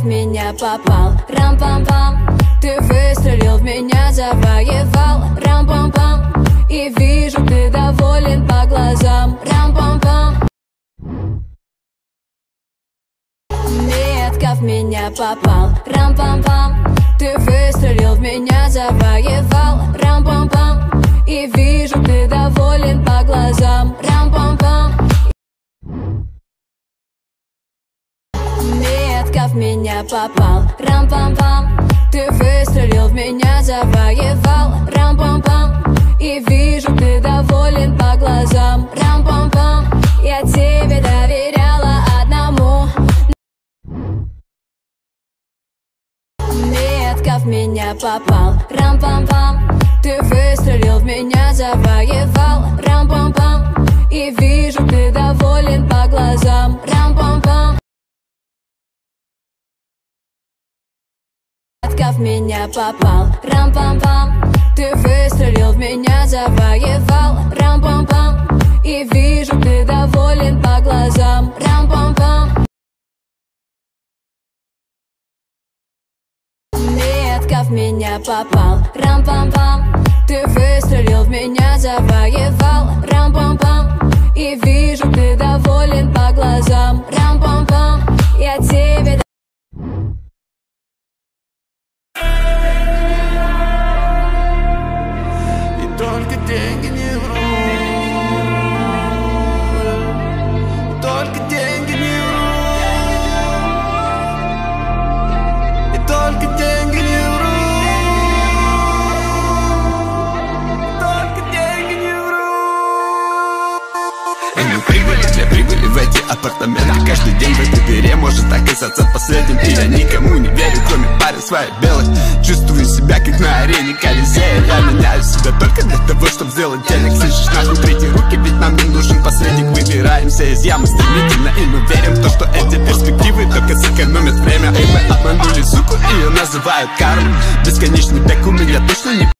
в меня попал. Рам-пам-пам, ты выстрелил в меня, завоевал. Рам-пам-пам, и вижу, ты доволен по глазам. Рам-пам-пам, метко в меня попал. Рам-пам-пам, ты выстрелил в меня, завоевал. Рам-пам-пам, и вижу, ты доволен по глазам. Рам-пам-пам, метко в меня попал. Рам-пам-пам, ты выстрелил в меня, завоевал. Рам-пам-пам, и вижу, ты доволен по глазам. Рам-пам-пам, я тебе доверяла одному. Метко в меня попал. Рам-пам-пам, ты выстрелил в меня, завоевал. Рам-пам-пам, и вижу, ты доволен по глазам. Рам-пам-пам, метко в меня попал. Рам-пам-пам, ты выстрелил в меня, завоевал. Рам-пам-пам, и вижу, ты доволен по глазам. Рам-пам-пам, метко в меня попал. Рам-пам-пам, ты выстрелил в меня, завоевал. Рам-пам-пам, и вижу, ты доволен по глазам. Рам-пам-пам, я тебе только деньги не врут, только деньги не врут, и только деньги не врут, только деньги не врут. И мы прибыли в эти апартаменты. Каждый день в этой дыре может оказаться последним. И я никому не верю, кроме пары своей белой. Чувствую себя как на арене Колизея. Я меняю себя только для того, чтобы сделать денег. Слышишь, нахуй третьи руки, ведь нам не нужен посредник. Выбираемся из ямы стремительно, и мы верим в то, что эти перспективы только сэкономят время. И мы обманули суку, ее называют кармой. Бесконечный бег у меня точно не